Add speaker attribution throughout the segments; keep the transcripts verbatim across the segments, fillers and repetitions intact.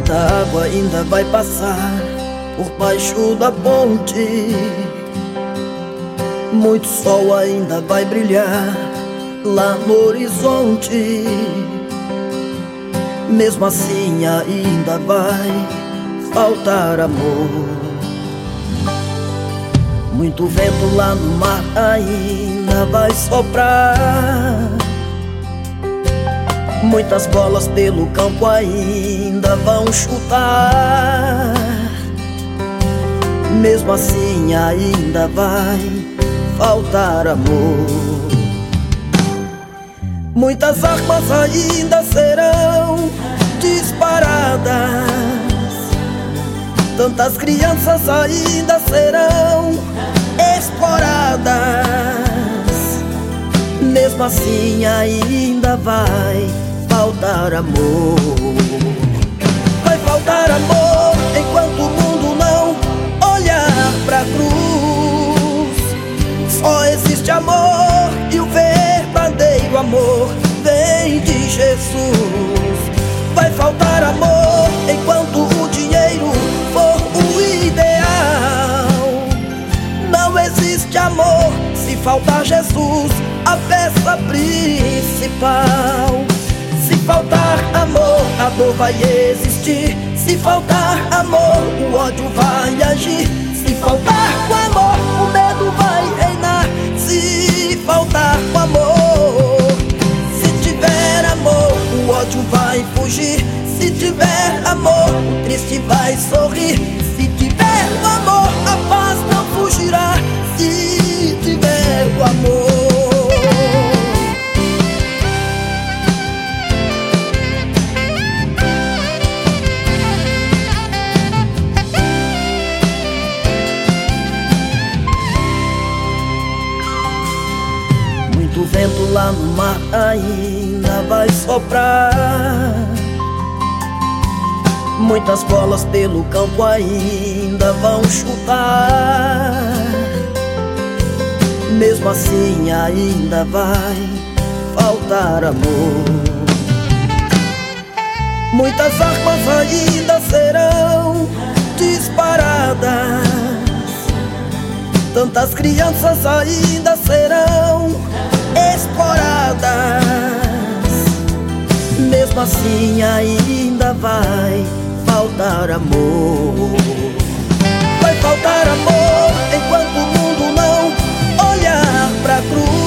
Speaker 1: Muita água ainda vai passar por baixo da ponte, muito sol ainda vai brilhar lá no horizonte. Mesmo assim ainda vai faltar amor. Muito vento lá no mar ainda vai soprar, muitas bolas pelo campo ainda vão chutar. Mesmo assim ainda vai faltar amor. Muitas armas ainda serão disparadas, tantas crianças ainda serão exploradas. Mesmo assim ainda vai faltar amor. Vai faltar amor enquanto o mundo não olhar pra cruz. Só existe amor e o verdadeiro amor vem de Jesus. Vai faltar amor enquanto o dinheiro for o ideal. Não existe amor se faltar Jesus, a peça principal. Se faltar amor, a dor vai existir. Se faltar amor, o ódio vai agir. Se faltar o amor, o medo vai reinar. Se faltar o amor, se tiver amor, o ódio vai fugir. Se tiver amor, o triste vai sorrir. Se tiver o amor, a paz não fugirá. Se tiver o amor. Muito vento lá no mar ainda vai soprar, muitas bolas pelo campo ainda vão chutar. Mesmo assim ainda vai faltar amor. Muitas armas ainda serão disparadas, tantas crianças ainda serão exploradas. Mesmo assim ainda vai faltar amor. Vai faltar amor enquanto o mundo não olhar pra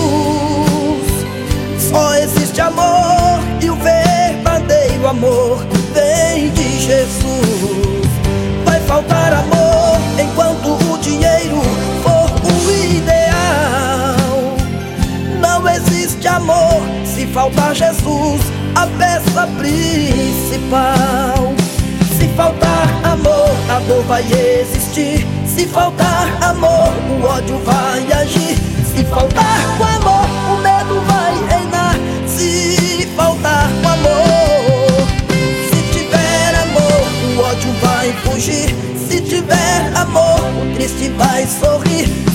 Speaker 1: cruz. Só existe amor e o verdadeiro amor vem de Jesus. Vai faltar amor enquanto o dinheiro for o ideal. Não existe amor se faltar Jesus, a peça principal. Se faltar amor, a dor vai existir. Se faltar amor, o ódio vai agir. Se faltar o amor, o medo vai reinar. Se faltar o amor, se tiver amor, o ódio vai fugir. Se tiver amor, o triste vai sorrir.